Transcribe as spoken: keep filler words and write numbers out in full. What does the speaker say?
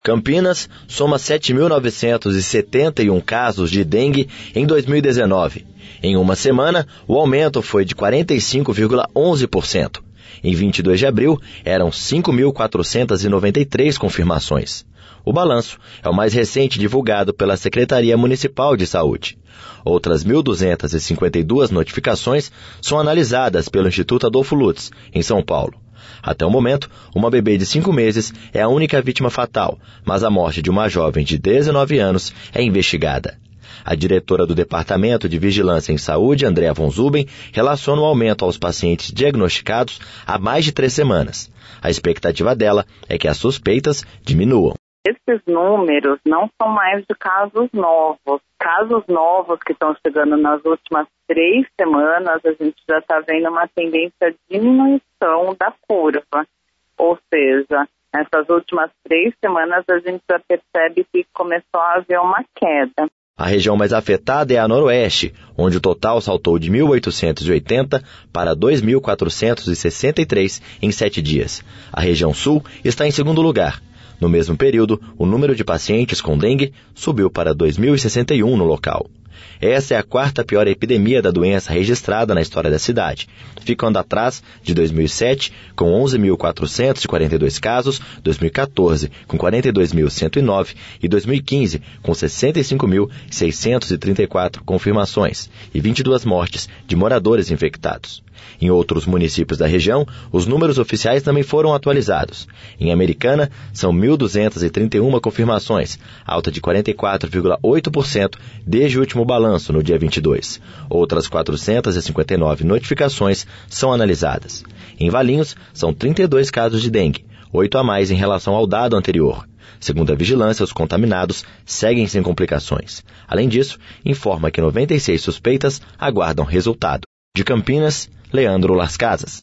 Campinas soma sete mil novecentos e setenta e um casos de dengue em dois mil e dezenove. Em uma semana, o aumento foi de quarenta e cinco vírgula onze por cento. Em vinte e dois de abril, eram cinco mil quatrocentas e noventa e três confirmações. O balanço é o mais recente divulgado pela Secretaria Municipal de Saúde. Outras mil duzentas e cinquenta e duas notificações são analisadas pelo Instituto Adolfo Lutz, em São Paulo. Até o momento, uma bebê de cinco meses é a única vítima fatal, mas a morte de uma jovem de dezenove anos é investigada. A diretora do Departamento de Vigilância em Saúde, Andréa von Zuben, relaciona o aumento aos pacientes diagnosticados há mais de três semanas. A expectativa dela é que as suspeitas diminuam. Esses números não são mais de casos novos. Casos novos que estão chegando nas últimas três semanas, a gente já está vendo uma tendência de diminuição da curva. Ou seja, nessas últimas três semanas a gente já percebe que começou a haver uma queda. A região mais afetada é a Noroeste, onde o total saltou de mil oitocentos e oitenta para dois mil quatrocentos e sessenta e três em sete dias. A região Sul está em segundo lugar. No mesmo período, o número de pacientes com dengue subiu para dois mil e sessenta e um no local. Essa é a quarta pior epidemia da doença registrada na história da cidade, ficando atrás de dois mil e sete, com onze mil quatrocentos e quarenta e dois casos, dois mil e quatorze, com quarenta e dois mil cento e nove e dois mil e quinze, com sessenta e cinco mil seiscentos e trinta e quatro confirmações e vinte e duas mortes de moradores infectados. Em outros municípios da região, os números oficiais também foram atualizados. Em Americana, são mil duzentas e trinta e uma confirmações, alta de quarenta e quatro vírgula oito por cento desde o último balanço, no dia vinte e dois. Outras quatrocentas e cinquenta e nove notificações são analisadas. Em Valinhos, são trinta e dois casos de dengue, oito a mais em relação ao dado anterior. Segundo a vigilância, os contaminados seguem sem complicações. Além disso, informa que noventa e seis suspeitas aguardam resultado. De Campinas, Leandro Las Casas.